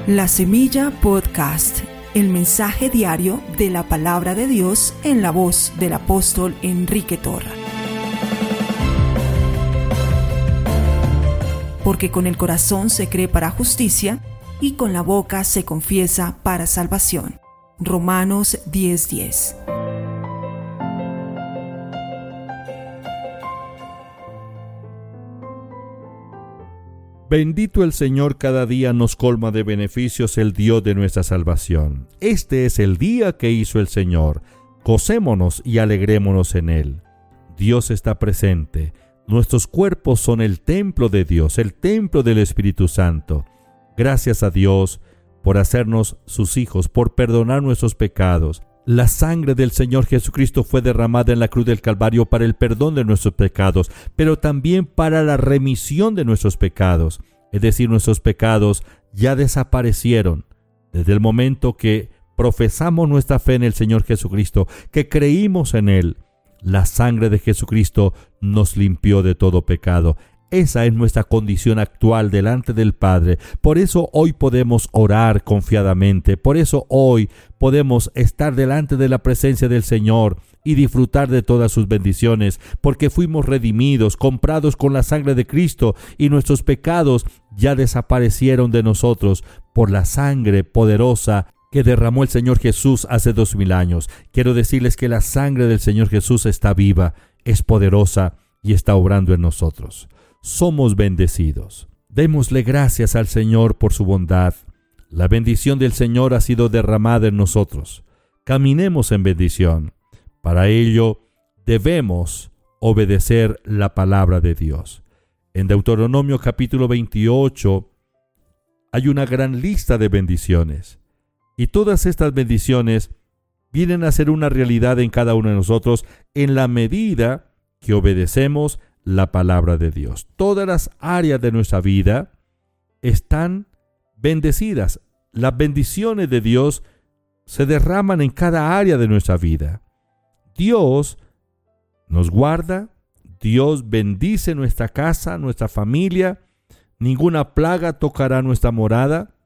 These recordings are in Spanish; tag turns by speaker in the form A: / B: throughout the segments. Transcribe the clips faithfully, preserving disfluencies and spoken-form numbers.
A: La Semilla Podcast, el mensaje diario de la palabra de Dios en la voz del apóstol Enrique Torra. Porque con el corazón se cree para justicia y con la boca se confiesa para salvación. Romanos diez diez.
B: Bendito el Señor, cada día nos colma de beneficios el Dios de nuestra salvación. Este es el día que hizo el Señor. Gocémonos y alegrémonos en él. Dios está presente. Nuestros cuerpos son el templo de Dios, el templo del Espíritu Santo. Gracias a Dios por hacernos sus hijos, por perdonar nuestros pecados. La sangre del Señor Jesucristo fue derramada en la cruz del Calvario para el perdón de nuestros pecados, pero también para la remisión de nuestros pecados. Es decir, nuestros pecados ya desaparecieron desde el momento que profesamos nuestra fe en el Señor Jesucristo, que creímos en Él. La sangre de Jesucristo nos limpió de todo pecado. Esa es nuestra condición actual delante del Padre. Por eso hoy podemos orar confiadamente. Por eso hoy podemos estar delante de la presencia del Señor y disfrutar de todas sus bendiciones, porque fuimos redimidos, comprados con la sangre de Cristo, y nuestros pecados ya desaparecieron de nosotros por la sangre poderosa que derramó el Señor Jesús hace dos mil años. Quiero decirles que la sangre del Señor Jesús está viva, es poderosa y está obrando en nosotros. Somos bendecidos. Démosle gracias al Señor por su bondad. La bendición del Señor ha sido derramada en nosotros. Caminemos en bendición. Para ello debemos obedecer la palabra de Dios. En Deuteronomio capítulo veintiocho hay una gran lista de bendiciones. Y todas estas bendiciones vienen a ser una realidad en cada uno de nosotros en la medida que obedecemos la palabra de Dios. Todas las áreas de nuestra vida están bendecidas. Las bendiciones de Dios se derraman en cada área de nuestra vida. Dios nos guarda, Dios bendice nuestra casa, nuestra familia. Ninguna plaga tocará nuestra morada.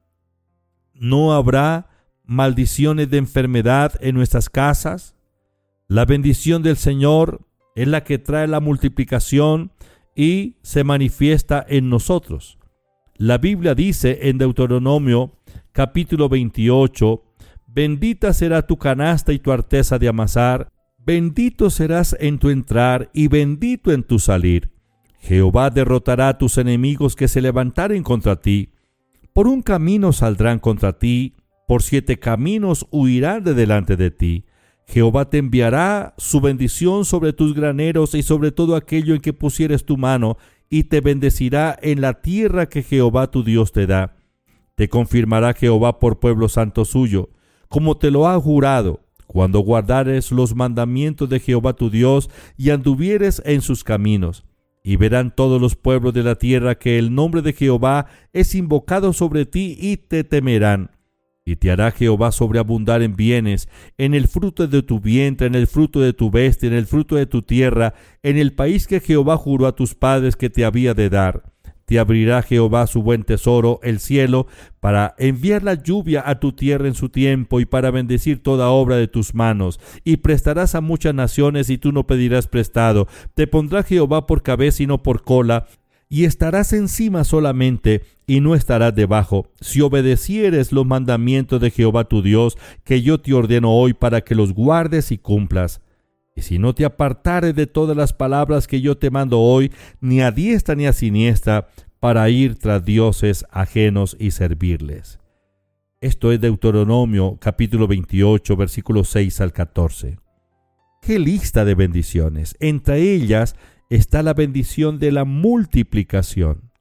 B: No habrá maldiciones de enfermedad en nuestras casas. La bendición del Señor es la que trae la multiplicación y se manifiesta en nosotros. La Biblia dice en Deuteronomio capítulo veintiocho: bendita será tu canasta y tu arteza de amasar, bendito serás en tu entrar y bendito en tu salir. Jehová derrotará a tus enemigos que se levantaren contra ti. Por un camino saldrán contra ti, por siete caminos huirán de delante de ti. Jehová te enviará su bendición sobre tus graneros y sobre todo aquello en que pusieres tu mano, y te bendecirá en la tierra que Jehová tu Dios te da. Te confirmará Jehová por pueblo santo suyo, como te lo ha jurado, cuando guardares los mandamientos de Jehová tu Dios y anduvieres en sus caminos. Y verán todos los pueblos de la tierra que el nombre de Jehová es invocado sobre ti y te temerán. Y te hará Jehová sobreabundar en bienes, en el fruto de tu vientre, en el fruto de tu bestia, en el fruto de tu tierra, en el país que Jehová juró a tus padres que te había de dar. Te abrirá Jehová su buen tesoro, el cielo, para enviar la lluvia a tu tierra en su tiempo y para bendecir toda obra de tus manos. Y prestarás a muchas naciones y tú no pedirás prestado. Te pondrá Jehová por cabeza y no por cola, y estarás encima solamente y no estarás debajo, si obedecieres los mandamientos de Jehová tu Dios, que yo te ordeno hoy para que los guardes y cumplas. Y si no te apartares de todas las palabras que yo te mando hoy, ni a diestra ni a siniestra, para ir tras dioses ajenos y servirles. Esto es Deuteronomio capítulo veintiocho, versículos seis al catorce. ¡Qué lista de bendiciones! Entre ellas está la bendición de la multiplicación.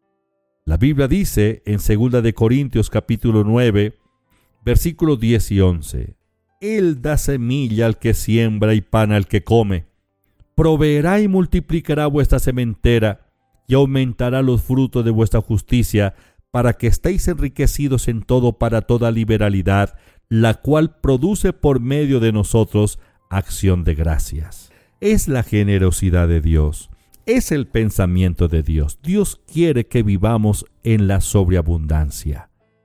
B: La Biblia dice en segunda de Corintios capítulo nueve, versículos diez y once: Él da semilla al que siembra y pan al que come. Proveerá y multiplicará vuestra sementera y aumentará los frutos de vuestra justicia, para que estéis enriquecidos en todo para toda liberalidad, la cual produce por medio de nosotros acción de gracias. Es la generosidad de Dios. Es el pensamiento de Dios. Dios quiere que vivamos en la sobreabundancia.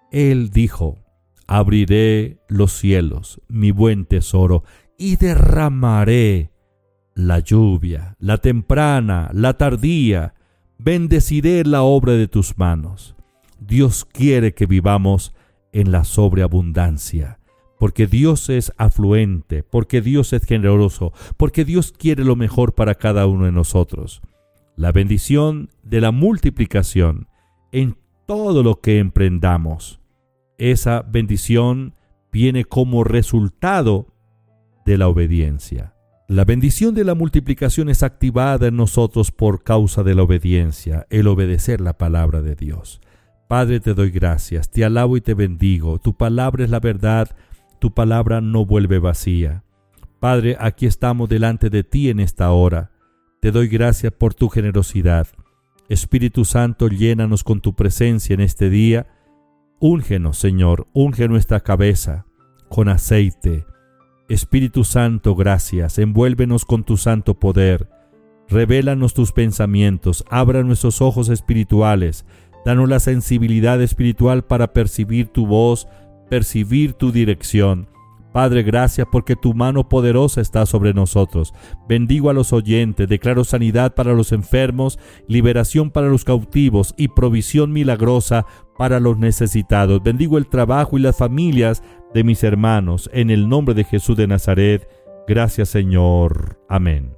B: Él dijo: abriré los cielos, mi buen tesoro, y derramaré la lluvia, la temprana, la tardía, bendeciré la obra de tus manos. Dios quiere que vivamos en la sobreabundancia, porque Dios es afluente, porque Dios es generoso, porque Dios quiere lo mejor para cada uno de nosotros. La bendición de la multiplicación en todo lo que emprendamos. Esa bendición viene como resultado de la obediencia. La bendición de la multiplicación es activada en nosotros por causa de la obediencia, el obedecer la palabra de Dios. Padre, te doy gracias, te alabo y te bendigo. Tu palabra es la verdad, tu palabra no vuelve vacía. Padre, aquí estamos delante de ti en esta hora. Te doy gracias por tu generosidad. Espíritu Santo, llénanos con tu presencia en este día. Úngenos, Señor, unge nuestra cabeza con aceite. Espíritu Santo, gracias. Envuélvenos con tu santo poder. Revélanos tus pensamientos. Abra nuestros ojos espirituales. Danos la sensibilidad espiritual para percibir tu voz, percibir tu dirección. Padre, gracias porque tu mano poderosa está sobre nosotros. Bendigo a los oyentes, declaro sanidad para los enfermos, liberación para los cautivos y provisión milagrosa para los necesitados. Bendigo el trabajo y las familias de mis hermanos. En el nombre de Jesús de Nazaret, gracias, Señor. Amén.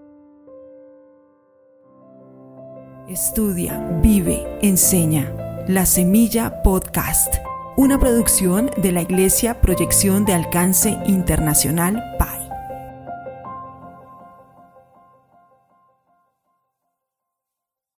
A: Estudia, vive, enseña. La Semilla Podcast. Una producción de la Iglesia Proyección de Alcance Internacional P A I.